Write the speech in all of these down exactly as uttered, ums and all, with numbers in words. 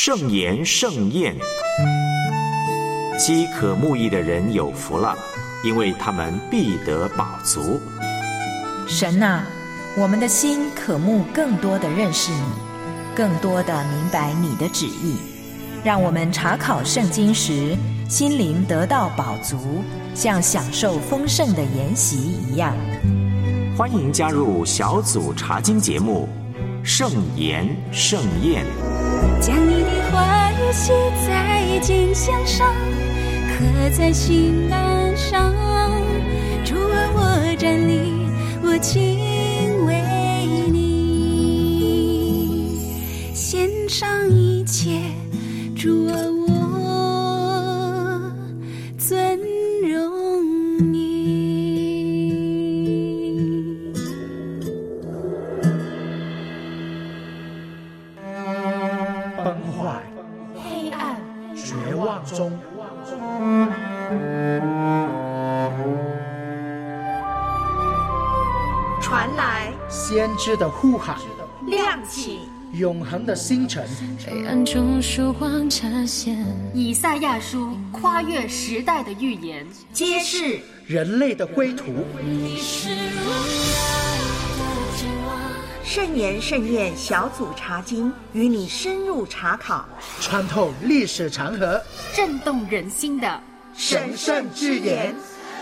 圣言盛宴。饥渴慕义的人有福了，因为他们必得饱足。 神啊，我们的心渴慕更多的认识你，更多的明白你的旨意，让我们查考圣经时心灵得到饱足，像享受丰盛的筵席一样。 欢迎加入小组查经节目圣言盛宴， 将你的话语写在经箱上，刻在心板上。主啊，我站立，我敬畏你，献上一切。主啊，我尊荣你。 崩坏、 黑暗、 绝望中， 传来先知的呼喊， 亮起永恒的星辰。 黑暗中曙光呈现， 以赛亚书跨越时代的预言， 揭示人类的归途。 你是我爱的君王。 圣言盛宴小组查经，与你深入查考， 穿透历史长河， 震动人心的神圣之言。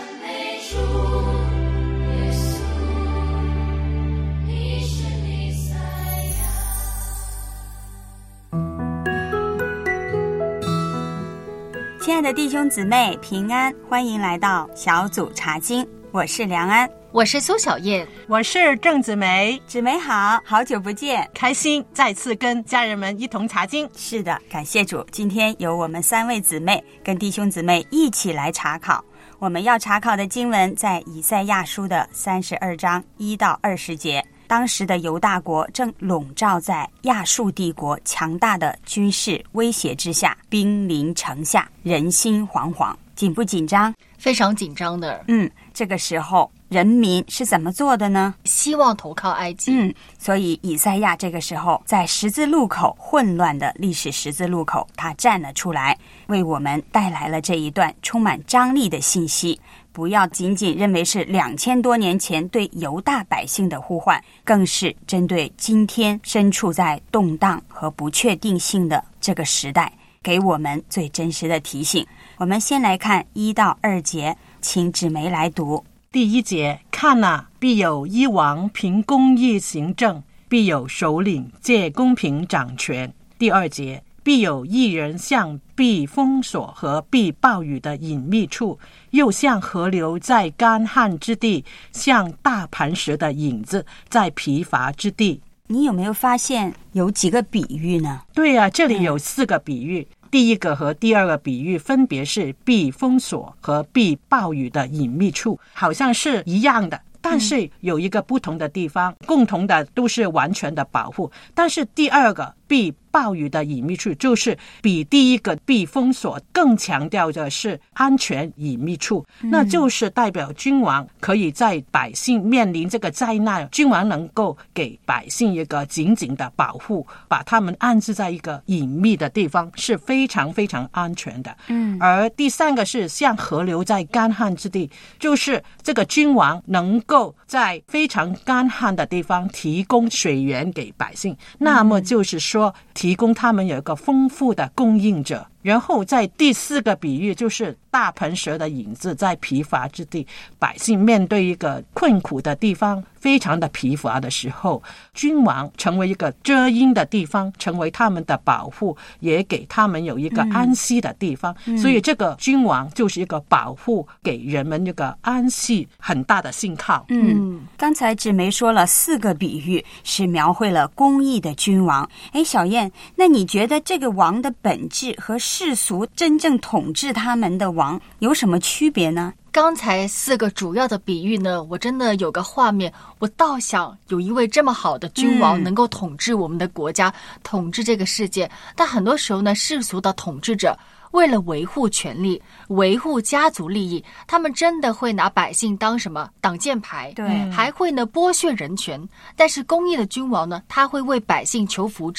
亲爱的弟兄姊妹平安，欢迎来到小组查经，我是梁安， 我是苏小燕， 我是郑子梅。 姊妹好，好久不见， 开心再次跟家人们一同查经。 是的，感谢主，今天由我们三位姊妹跟弟兄姊妹一起来查考。我们要查考的经文在以赛亚书的三十二章一到二十节。当时的犹大国正笼罩在亚述帝国强大的军事威胁之下，兵临城下，人心惶惶。紧不紧张？ 非常紧张的。 嗯，这个时候人民是怎么做的呢？ 希望投靠埃及。 嗯，所以以赛亚这个时候在十字路口，混乱的历史十字路口，他站了出来，为我们带来了这一段充满张力的信息。不要仅仅认为是两千多年前对犹大百姓的呼唤，更是针对今天身处在动荡和不确定性的这个时代，给我们最真实的提醒。我们先来看一到二节，请姊妹来读。 第一节，看啊，必有一王凭公义行政，必有首领借公平掌权。第二节，必有一人像避风所和避暴雨的隐秘处，又像河流在干旱之地，像大磐石的影子在疲乏之地。 你有没有发现有几个比喻呢？ 对啊，这里有四个比喻。嗯，第一个和第二个比喻分别是避风所和避暴雨的隐秘处，好像是一样的，但是有一个不同的地方，嗯，共同的都是完全的保护。但是第二个避暴雨的隐秘处，就是比第一个避风所更强调的是安全隐秘处，嗯，那就是代表君王可以在百姓面临这个灾难，君王能够给百姓一个紧紧的保护，把他们安置在一个隐秘的地方，是非常非常安全的。嗯，而第三个是像河流在干旱之地，就是这个君王能够在非常干旱的地方提供水源给百姓，那么就是说提供他们有一个丰富的供应者。然后在第四个比喻，就是大磐石的影子在疲乏之地，百姓面对一个困苦的地方，非常的疲乏的时候，君王成为一个遮阴的地方，成为他们的保护，也给他们有一个安息的地方。嗯，所以这个君王就是一个保护，给人们一个安息很大的信号。 嗯，刚才姊妹说了四个比喻是描绘了公义的君王。哎，小燕，那你觉得这个王的本质和世俗真正统治他们的王有什么区别呢？ 刚才四个主要的比喻呢，我真的有个画面，我倒想有一位这么好的君王能够统治我们的国家，嗯，统治这个世界。但很多时候呢，世俗的统治者为了维护权力，维护家族利益，他们真的会拿百姓当什么挡箭牌， 对， 还会呢剥削人权。但是公义的君王呢，他会为百姓求福祉，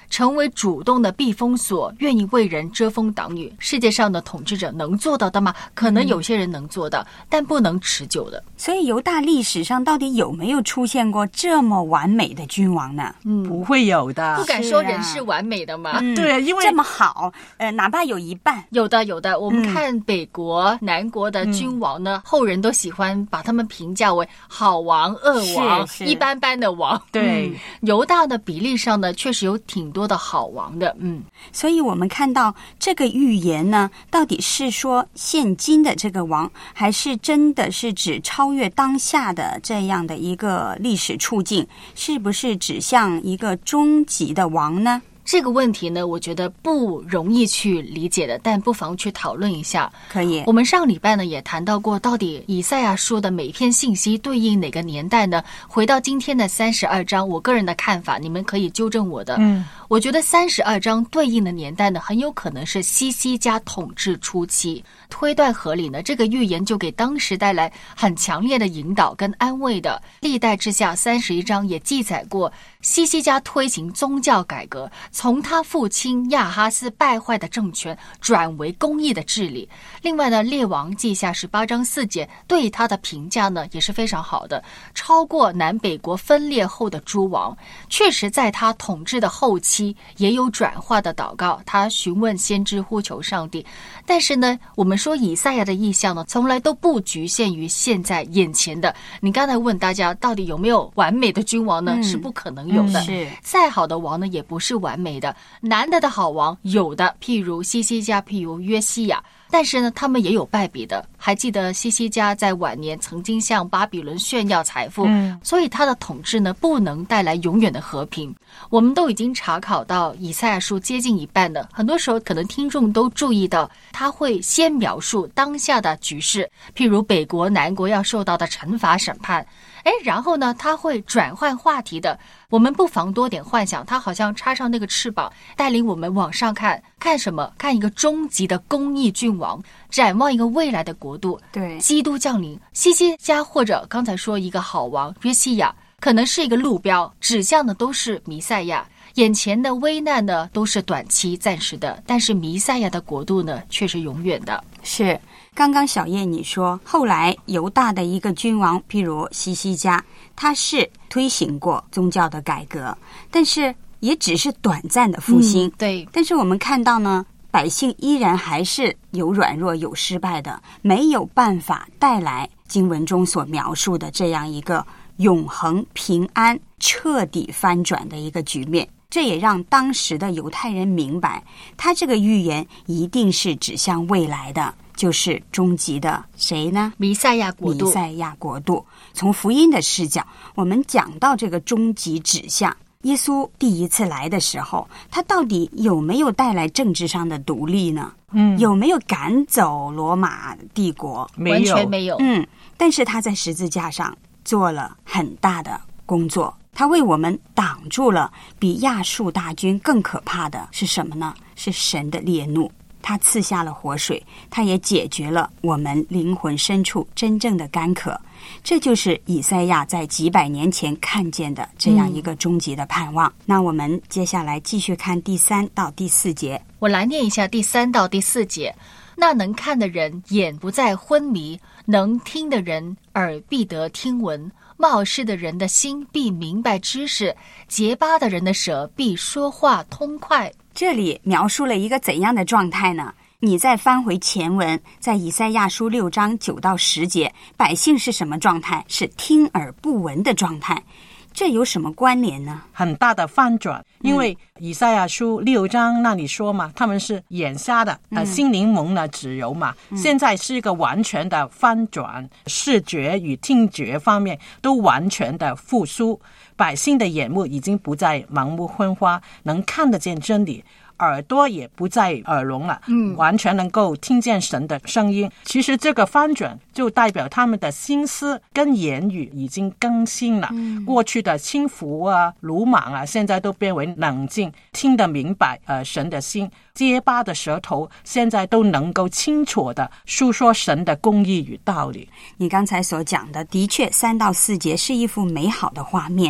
成为主动的避风所，愿意为人遮风挡雨。世界上的统治者能做到的吗？可能有些人能做到，嗯、但不能持久的。 所以犹大历史上到底有没有出现过这么完美的君王呢？ 嗯，不会有的。 不敢说人是完美的嘛。 嗯、 对，因为这么好，呃，哪怕有一半， 有的有的。我们看北国、嗯、南国的君王呢，嗯、后人都喜欢把他们评价为好王、恶王、一般般的王。 对、嗯， 犹大的比例上呢，确实有挺多的好王的。嗯， 所以我们看到这个预言呢，到底是说现今的这个王，还是真的是指超越当下的这样的一个历史处境？是不是指向一个终极的王呢？ 这个问题呢，我觉得不容易去理解的，但不妨去讨论一下。 可以。 我们上礼拜呢也谈到过，到底以赛亚书的每篇信息对应哪个年代呢？回到今天的三十二章，我个人的看法，你们可以纠正我的。嗯，我觉得三十二章对应的年代呢，很有可能是西西家统治初期。推断合理呢，这个预言就给当时带来很强烈的引导跟安慰的。历代志下三十一章也记载过，西西家推行宗教改革，从他父亲亚哈斯败坏的政权转为公义的治理。另外呢，列王记下十八章四节对他的评价呢也是非常好的，超过南北国分裂后的诸王。确实在他统治的后期也有转化的祷告，他询问先知，呼求上帝。但是呢，我们说以赛亚的意象呢，从来都不局限于现在眼前的。你刚才问大家到底有没有完美的君王呢？嗯、是不可能有的。 嗯、是再好的王呢，也不是完美的。难得的好王有的，譬如西西家，譬如约西亚。但是呢，他们也有败笔的。还记得西西家在晚年曾经向巴比伦炫耀财富，嗯、所以他的统治呢不能带来永远的和平。我们都已经查考到以赛亚书接近一半了，很多时候可能听众都注意到，他会先描述当下的局势，譬如北国、南国要受到的惩罚审判。哎，然后呢，他会转换话题的。我们不妨多点幻想，他好像插上那个翅膀，带领我们往上看，看什么？看一个终极的公义君王，展望一个未来的国度。 对， 基督降临，西西家或者刚才说一个好王约西亚，可能是一个路标，指向的都是弥赛亚。眼前的危难呢，都是短期暂时的，但是弥赛亚的国度呢，却是永远的。 是。刚刚小叶你说，后来犹大的一个君王，譬如西西家，他是推行过宗教的改革，但是也只是短暂的复兴。 嗯、对。 但是我们看到呢，百姓依然还是有软弱、有失败的，没有办法带来经文中所描述的这样一个永恒平安、彻底翻转的一个局面。这也让当时的犹太人明白，他这个预言一定是指向未来的，就是终极的谁呢？ 弥赛亚国度。 弥赛亚国度。从福音的视角，我们讲到这个终极指向，耶稣第一次来的时候，他到底有没有带来政治上的独立呢？嗯，有没有赶走罗马帝国？ 没有，完全没有。 嗯，但是他在十字架上做了很大的工作。他为我们挡住了比亚述大军更可怕的是什么呢？是神的烈怒。他赐下了活水，他也解决了我们灵魂深处真正的干渴。这就是以赛亚在几百年前看见的这样一个终极的盼望。嗯、那我们接下来继续看第三到第四节。 我来念一下第三到第四节。那能看的人眼不再昏迷，能听的人耳必得听闻，冒失的人的心必明白知识，结巴的人的舌必说话通快。 这里描述了一个怎样的状态呢？你再翻回前文，在以赛亚书六章九到十节，百姓是什么状态？是听耳不闻的状态。这有什么关联呢？ 很大的翻转，因为以赛亚书六章那里说嘛，他们是眼瞎的，呃，心灵蒙了脂油嘛、嗯、现在是一个完全的翻转，视觉与听觉方面都完全的复苏，百姓的眼目已经不再盲目昏花，能看得见真理，耳朵也不再耳聋了，嗯，完全能够听见神的声音。其实这个翻转就代表他们的心思跟言语已经更新了，嗯、过去的轻浮啊、鲁莽啊，现在都变为冷静，听得明白呃神的心。结巴的舌头现在都能够清楚的述说神的公义与道理。 你刚才所讲的，的确三到四节是一幅美好的画面啊。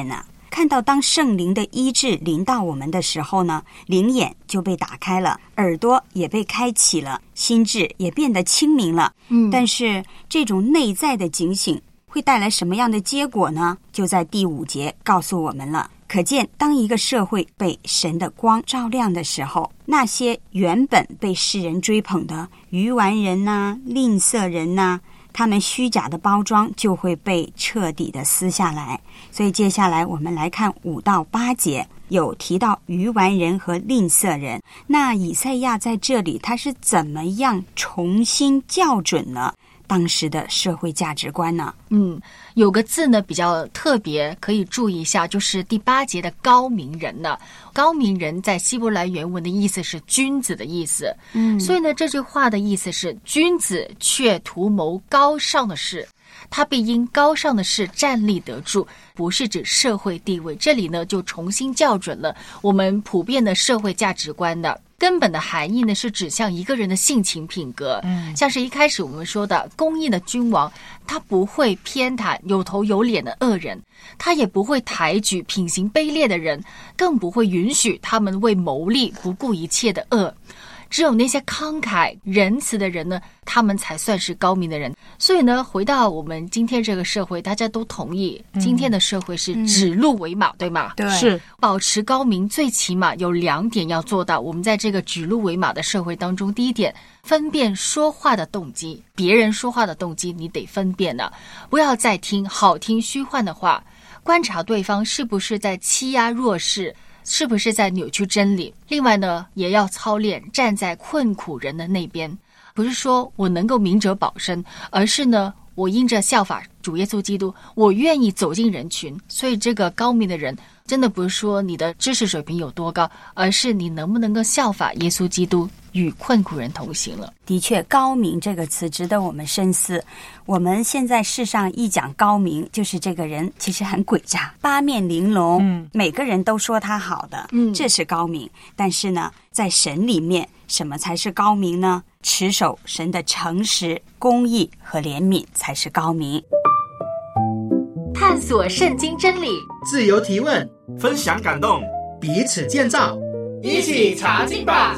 看到当圣灵的医治临到我们的时候呢，灵眼就被打开了，耳朵也被开启了，心智也变得清明了。嗯，但是这种内在的警醒会带来什么样的结果呢？就在第五节告诉我们了。可见当一个社会被神的光照亮的时候，那些原本被世人追捧的愚顽人啊、吝啬人啊，他们虚假的包装就会被彻底的撕下来。所以接下来我们来看五到八节，有提到愚顽人和吝啬人。那以赛亚在这里他是怎么样重新校准了当时的社会价值观呢？ 嗯，有个字呢比较特别，可以注意一下，就是第八节的高明人呢。高明人在希伯来原文的意思是君子的意思。嗯，所以呢，这句话的意思是君子却图谋高尚的事，他必因高尚的事站立得住，不是指社会地位。这里呢就重新校准了我们普遍的社会价值观的根本的含义呢，是指向一个人的性情品格。嗯，像是一开始我们说的公义的君王，他不会偏袒有头有脸的恶人，他也不会抬举品行卑劣的人，更不会允许他们为谋利不顾一切的恶。只有那些慷慨仁慈的人呢，他们才算是高明的人。所以呢，回到我们今天这个社会，大家都同意，嗯、今天的社会是指鹿为马，嗯、对吗？ 对， 是保持高明，最起码有两点要做到。我们在这个指鹿为马的社会当中，第一点，分辨说话的动机，别人说话的动机你得分辨了，不要再听好听虚幻的话，观察对方是不是在欺压弱势，是不是在扭曲真理。另外呢，也要操练站在困苦人的那边，不是说我能够明哲保身，而是呢，我因着效法主耶稣基督，我愿意走进人群。所以这个高明的人真的不是说你的知识水平有多高，而是你能不能够效法耶稣基督，与困苦人同行了。 的确，高明这个词值得我们深思。我们现在世上一讲高明，就是这个人其实很诡诈，八面玲珑，嗯，每个人都说他好的，嗯，这是高明。但是呢，在神里面，什么才是高明呢？持守神的诚实、公义和怜悯才是高明。 探索圣经真理， 自由提问， 分享感动， 彼此建造， 一起查经吧。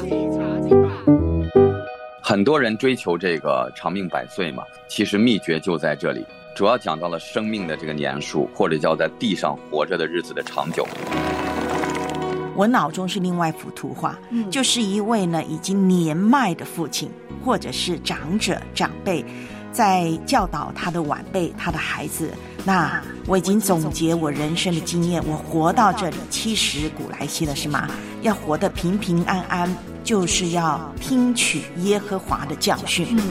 很多人追求这个长命百岁嘛，其实秘诀就在这里，主要讲到了生命的这个年数，或者叫在地上活着的日子的长久。 我脑中是另外一幅图画，嗯、就是一位呢已经年迈的父亲，或者是长者长辈，在教导他的晚辈，他的孩子。那我已经总结我人生的经验，我活到这里七十古来稀了，是吗？要活得平平安安，就是要听取耶和华的教训。嗯、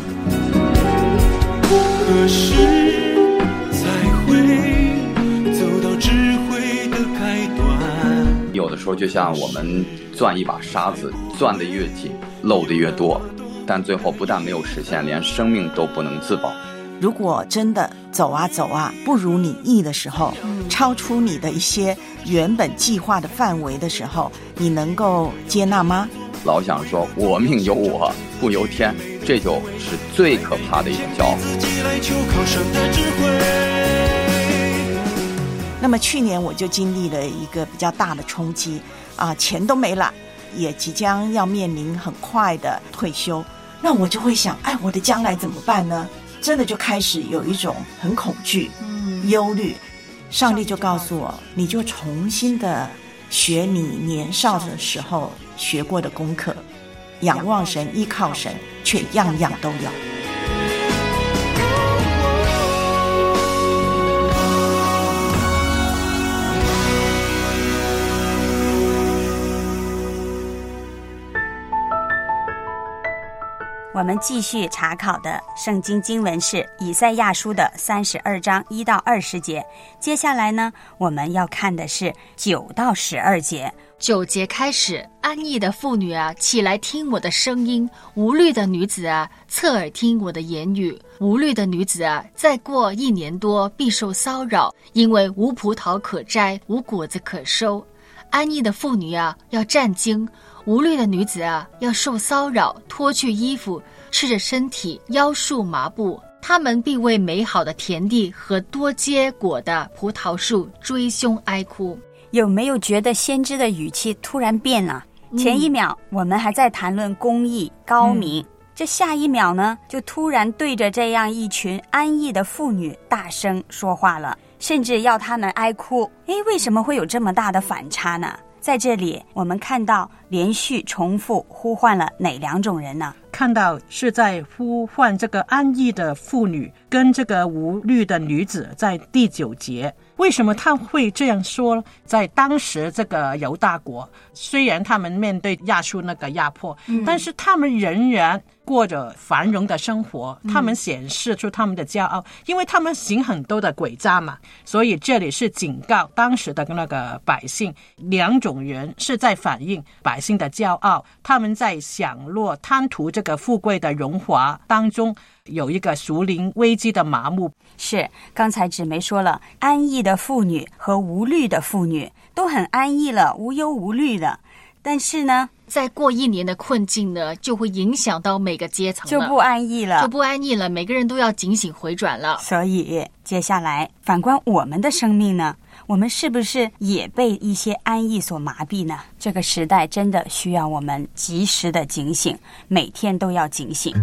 何时才会走到智慧的开端？ 有的时候就像我们攥一把沙子，攥得越紧，漏得越多，但最后不但没有实现，连生命都不能自保。 如果真的走啊走啊不如你意的时候，超出你的一些原本计划的范围的时候，你能够接纳吗？ 老想说我命由我不由天，这就是最可怕的一种骄傲。 那么去年我就经历了一个比较大的冲击啊，钱都没了，也即将要面临很快的退休，那我就会想，哎，我的将来怎么办呢？真的就开始有一种很恐惧、嗯、忧虑。上帝就告诉我，你就重新的学你年少的时候学过的功课，仰望神，依靠神，却样样都有。 我们继续查考的圣经经文是以赛亚书的三十二章一到二十节。接下来呢，我们要看的是九到十二节。 九节开始，安逸的妇女啊，起来听我的声音；无虑的女子啊，侧耳听我的言语。无虑的女子啊，再过一年多必受骚扰，因为无葡萄可摘，无果子可收。安逸的妇女啊，要战惊；无虑的女子啊，要受骚扰，脱去衣服，赤着身体，腰束麻布。他们必为美好的田地和多结果的葡萄树追凶哀哭。 有没有觉得先知的语气突然变了？嗯、前一秒我们还在谈论公义高明、嗯，这下一秒呢，就突然对着这样一群安逸的妇女大声说话了，甚至要他们哀哭。诶，为什么会有这么大的反差呢？在这里我们看到连续重复呼唤了哪两种人呢？ 看到是在呼唤这个安逸的妇女跟这个无虑的女子，在第九节。为什么他会这样说？在当时这个犹大国，虽然他们面对亚述那个压迫、嗯、但是他们仍然过着繁荣的生活，他们显示出他们的骄傲、嗯、因为他们行很多的诡诈嘛，所以这里是警告当时的那个百姓，两种人是在反映百姓的骄傲，他们在享乐贪图这个富贵的荣华当中有一个属灵危机的麻木。 是，刚才芷梅说了，安逸的妇女和无虑的妇女都很安逸了，无忧无虑了，但是呢， 再过一年的困境呢，就会影响到每个阶层了， 就不安逸了， 就不安逸了，每个人都要警醒回转了。 所以接下来反观我们的生命呢，我们是不是也被一些安逸所麻痹呢？这个时代真的需要我们及时的警醒，每天都要警醒。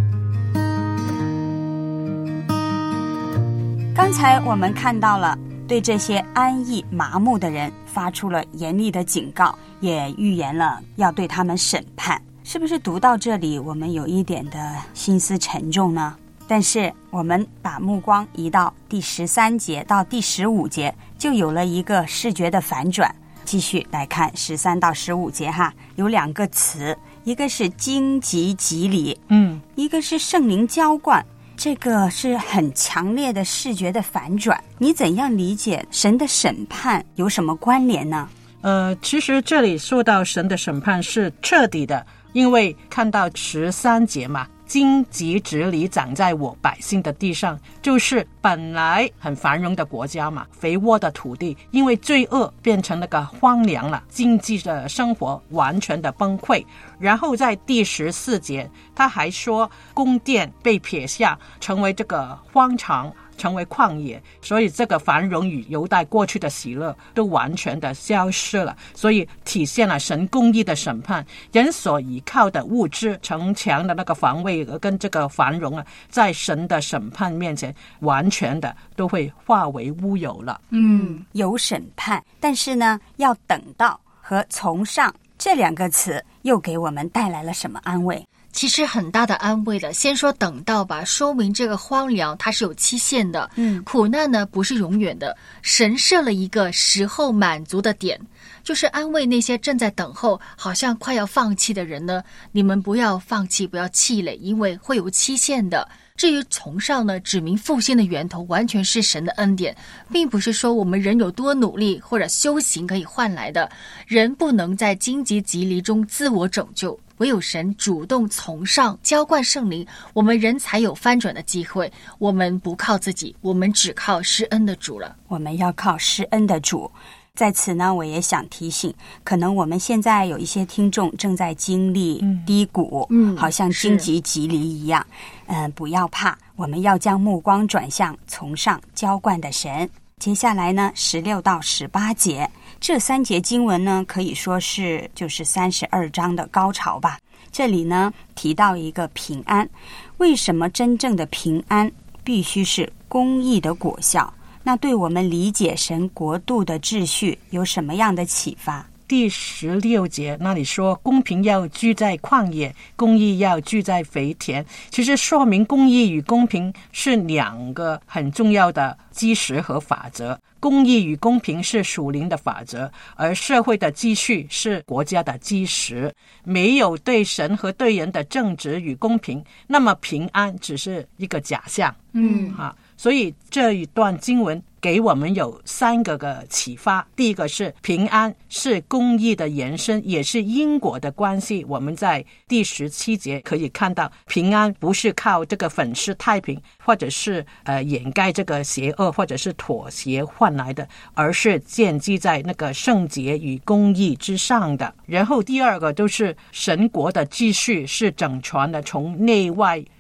刚才我们看到了对这些安逸麻木的人发出了严厉的警告，也预言了要对他们审判。是不是读到这里我们有一点的心思沉重呢？但是我们把目光移到第十三节到第十五节，就有了一个视觉的反转。继续来看十三到十五节哈，有两个词，一个是荆棘蒺藜，嗯，一个是圣灵浇灌。这个是很强烈的视觉的反转，你怎样理解神的审判有什么关联呢？ 呃，其实这里说到神的审判是彻底的，因为看到十三节嘛，荆棘蒺藜长在我百姓的地上，就是本来很繁荣的国家嘛，肥沃的土地，因为罪恶变成那个荒凉了，经济的生活完全的崩溃。然后在第十四节他还说宫殿被撇下，成为这个荒场，成为旷野，所以这个繁荣与犹大过去的喜乐都完全的消失了，所以体现了神公义的审判，人所依靠的物质城墙的那个防卫跟这个繁荣啊，在神的审判面前完全的都会化为乌有了。 嗯，有审判，但是呢要等到和从上这两个词又给我们带来了什么安慰？ 其实很大的安慰的。先说等到吧，说明这个荒凉它是有期限的，嗯，苦难呢不是永远的，神设了一个时候满足的点，就是安慰那些正在等候好像快要放弃的人呢，你们不要放弃，不要气馁，因为会有期限的。至于从上呢，指明复兴的源头完全是神的恩典，并不是说我们人有多努力或者修行可以换来的。人不能在荆棘蒺藜中自我拯救，唯有神主动从上浇灌圣灵，我们人才有翻转的机会。我们不靠自己，我们只靠施恩的主了。 我们要靠施恩的主。在此呢，我也想提醒，可能我们现在有一些听众正在经历低谷，嗯，好像荆棘蒺藜一样，嗯、呃，不要怕，我们要将目光转向从上浇灌的神。接下来呢，十六到十八节，这三节经文呢，可以说是就是三十二章的高潮吧。这里呢提到一个平安，为什么真正的平安必须是公义的果效？那对我们理解神国度的秩序有什么样的启发？ 第十六节那里说，公平要居在旷野，公义要居在肥田。其实说明公义与公平是两个很重要的基石和法则。公义与公平是属灵的法则，而社会的秩序是国家的基石。没有对神和对人的正直与公平，那么平安只是一个假象。嗯，啊，所以这一段经文给我们有三个个启发。第一个是平安是公义的延伸，也是因果的关系。我们在第十七节可以看到，平安不是靠这个粉饰太平，或者是呃掩盖这个邪恶，或者是妥协换来的，而是建基在那个圣洁与公义之上的。然后第二个就是神国的秩序是整全的，从内外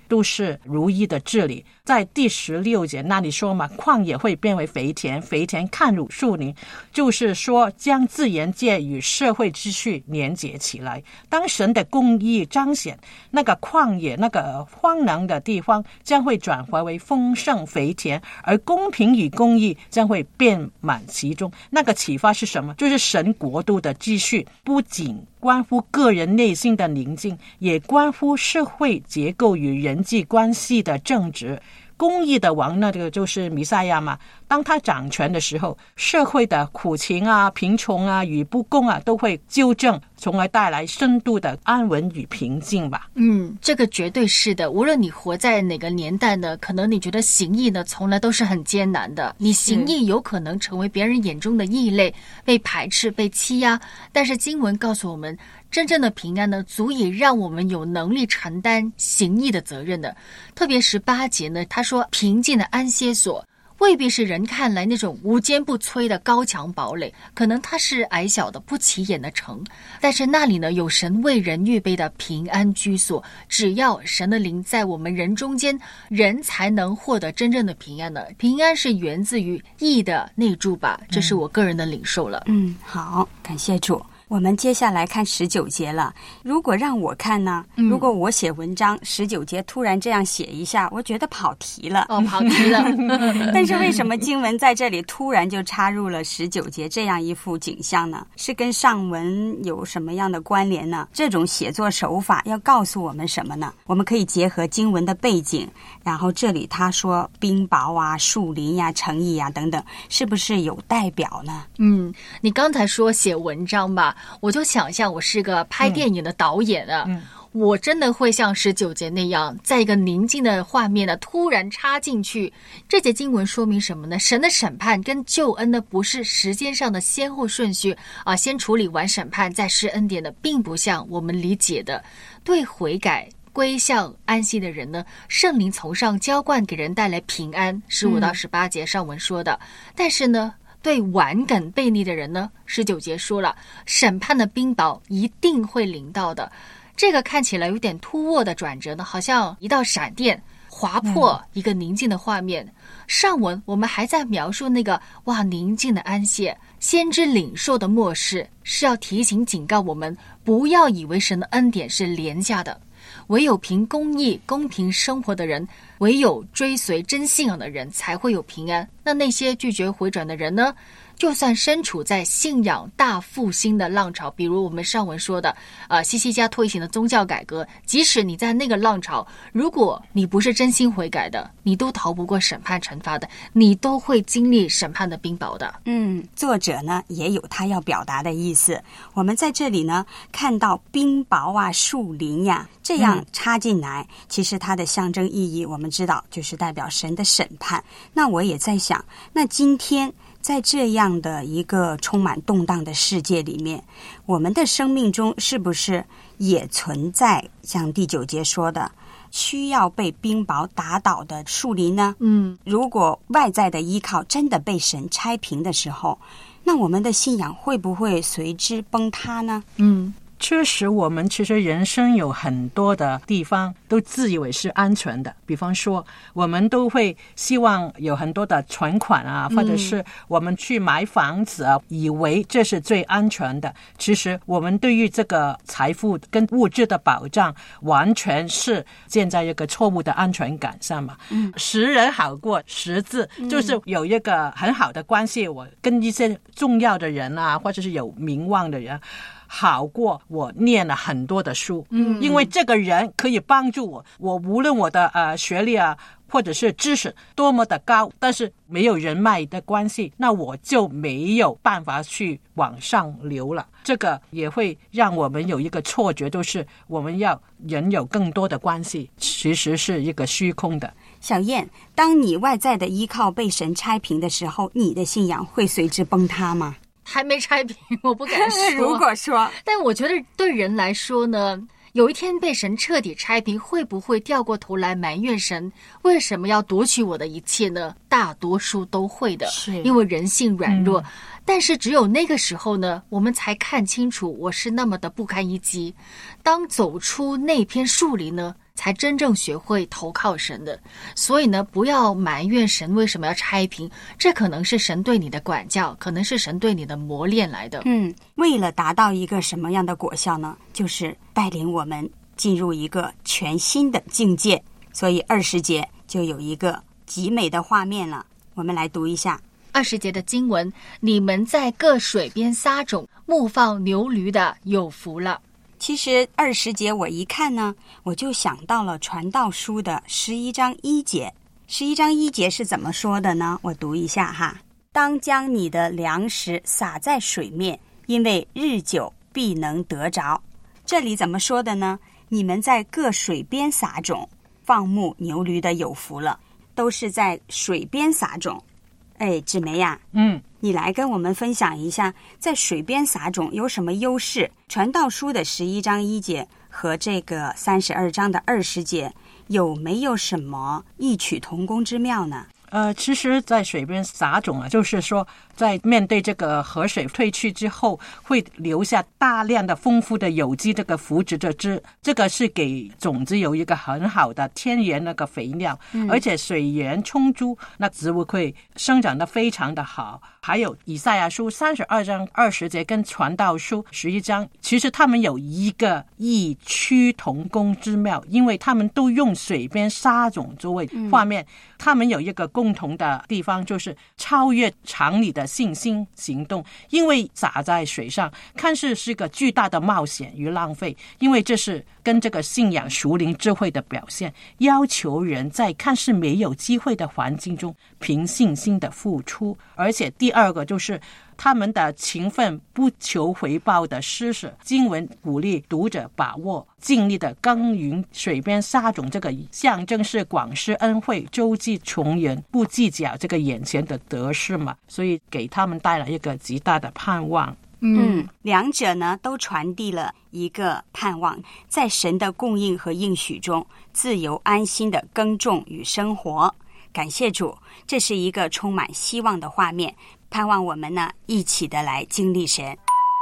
都是如意的治理。在第十六节那里说嘛，旷野会变为肥田，肥田看如树林，就是说将自然界与社会秩序连结起来。当神的公义彰显，那个旷野那个荒凉的地方将会转化为丰盛肥田，而公平与公义将会遍满其中。那个启发是什么？就是神国度的秩序不仅关乎个人内心的宁静，也关乎社会结构与人际关系的正直。公义的王，那个就是弥赛亚嘛，当他掌权的时候，社会的苦情啊、贫穷啊与不公啊都会纠正，从而带来深度的安稳与平静吧。 嗯，这个绝对是的。无论你活在哪个年代呢，可能你觉得行义呢从来都是很艰难的，你行义有可能成为别人眼中的异类，被排斥、被欺压。但是经文告诉我们，真正的平安呢，足以让我们有能力承担行义的责任的。特别十八节呢，他说平静的安歇所未必是人看来那种无坚不摧的高墙堡垒，可能它是矮小的不起眼的城，但是那里呢有神为人预备的平安居所。只要神的灵在我们人中间，人才能获得真正的平安呢。平安是源自于义的内住吧，这是我个人的领受了。 嗯，好，感谢主。我们接下来看十九节了。如果让我看呢，如果我写文章，十九节突然这样写一下，我觉得跑题了。 哦，跑题了。 但是为什么经文在这里突然就插入了十九节这样一幅景象呢？是跟上文有什么样的关联呢？这种写作手法要告诉我们什么呢？我们可以结合经文的背景，然后这里他说冰雹啊、树林呀、城邑啊等等，是不是有代表呢？ 嗯，你刚才说写文章吧，我就想象我是个拍电影的导演啊，嗯嗯、我真的会像十九节那样，在一个宁静的画面呢，突然插进去。这节经文说明什么呢？神的审判跟救恩呢，不是时间上的先后顺序啊，先处理完审判再施恩典的，并不像我们理解的。对悔改归向安息的人呢，圣灵从上浇灌，给人带来平安。十五到十八节上文说的，嗯、但是呢，对顽梗悖逆的人呢，十九节说了，审判的冰雹一定会临到的。这个看起来有点突兀的转折呢，好像一道闪电划破一个宁静的画面。嗯、上文我们还在描述那个哇宁静的安歇，先知领受的末世是要提醒警告我们，不要以为神的恩典是廉价的。唯有凭公义、公平生活的人，唯有追随真信仰的人，才会有平安。那那些拒绝回转的人呢？就算身处在信仰大复兴的浪潮，比如我们上文说的，呃，西西家推行的宗教改革，即使你在那个浪潮，如果你不是真心悔改的，你都逃不过审判惩罚的，你都会经历审判的冰雹的。 嗯，作者呢也有他要表达的意思。我们在这里呢看到冰雹啊、树林呀、啊、这样插进来，嗯、其实它的象征意义我们知道就是代表神的审判。那我也在想，那今天在这样的一个充满动荡的世界里面，我们的生命中是不是也存在像第九节说的需要被冰雹打倒的树林呢？ 嗯， 如果外在的依靠真的被神拆平的时候，那我们的信仰会不会随之崩塌呢？ 嗯，确实我们其实人生有很多的地方都自以为是安全的，比方说我们都会希望有很多的存款啊，或者是我们去买房子啊，以为这是最安全的。其实我们对于这个财富跟物质的保障完全是建在一个错误的安全感上嘛。嗯，识人好过识字，就是有一个很好的关系，我跟一些重要的人啊，或者是有名望的人好过我念了很多的书。嗯，因为这个人可以帮助我，我无论我的呃学历啊或者是知识多么的高，但是没有人脉的关系，那我就没有办法去往上流了。这个也会让我们有一个错觉，就是我们要人有更多的关系，其实是一个虚空的。 小燕，当你外在的依靠被神拆平的时候，你的信仰会随之崩塌吗？ 还没拆平，我不敢说。 如果说， 但我觉得对人来说呢，有一天被神彻底拆平，会不会掉过头来埋怨神为什么要夺取我的一切呢？大多数都会的，是因为人性软弱。嗯、但是只有那个时候呢，我们才看清楚我是那么的不堪一击。当走出那片树林呢， 才真正学会投靠神的。所以呢，不要埋怨神为什么要拆平，这可能是神对你的管教，可能是神对你的磨练来的。 嗯，为了达到一个什么样的果效呢？就是带领我们进入一个全新的境界。所以二十节就有一个极美的画面了，我们来读一下二十节的经文：你们在各水边撒种，牧放牛驴的有福了。 其实二十节我一看呢，我就想到了传道书的十一章一节。十一章一节是怎么说的呢？我读一下哈：当将你的粮食撒在水面，因为日久必能得着。这里怎么说的呢？你们在各水边撒种，放牧牛驴的有福了。都是在水边撒种。哎，芷梅呀、啊， 嗯， 你来跟我们分享一下，在水边撒种有什么优势？传道书的十一章一节和这个三十二章的二十节有没有什么异曲同工之妙呢？ 呃，其实在水边撒种啊，就是说在面对这个河水退去之后，会留下大量的丰富的有机这个腐殖的汁，这个是给种子有一个很好的天然那个肥料、嗯、而且水源充足，那植物会生长得非常的好。还有以赛亚书三十二章二十节跟传道书十一章，其实他们有一个异曲同工之妙，因为他们都用水边撒种作为画面、嗯、他们有一个共同的地方，就是超越常理的信心行动。因为撒在水上看似是个巨大的冒险与浪费，因为这是跟这个信仰属灵智慧的表现，要求人在看似没有机会的环境中凭信心的付出。而且第二个就是他们的勤奋不求回报的施舍。经文鼓励读者把握尽力的耕耘水边撒种，这个象征是广施恩惠，周济穷人，不计较这个眼前的得失嘛，所以给他们带来一个极大的盼望。 嗯，两者呢都传递了一个盼望，在神的供应和应许中自由安心的耕种与生活。感谢主，这是一个充满希望的画面，盼望我们呢一起的来经历神。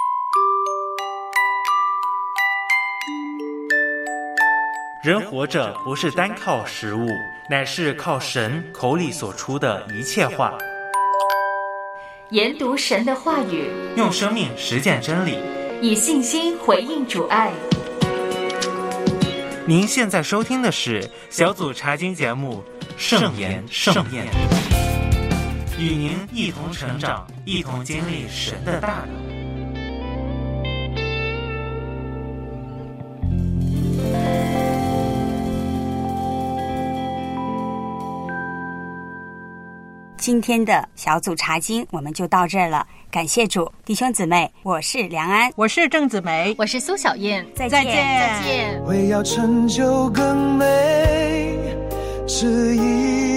人活着不是单靠食物，乃是靠神口里所出的一切话。 研读神的话语， 用生命实践真理， 以信心回应主爱。 您现在收听的是小组查经节目《圣言盛宴》，与您一同成长，一同经历神的大能。 今天的小组查经我们就到这儿了，感谢主，弟兄姊妹，我是梁安， 我是郑子梅， 我是苏小燕， 再见， 再见。 为要成就更美旨意，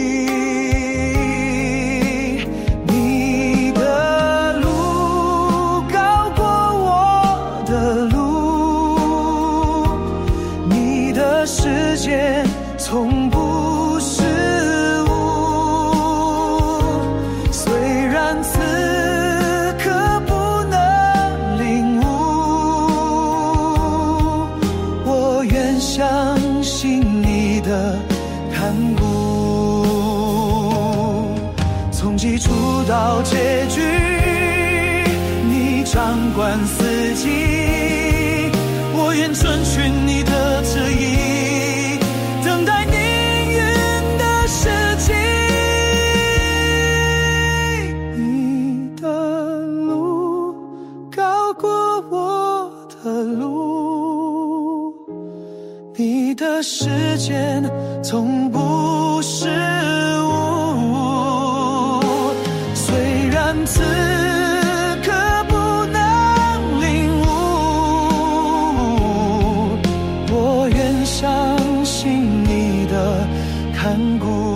你的路高过我的路，你的世界从不到结局，你掌管四季，我愿遵循你的旨意，等待命运的时机。你的路高过我的路，你的时间从不是此刻不能领悟，我愿相信你的看顾。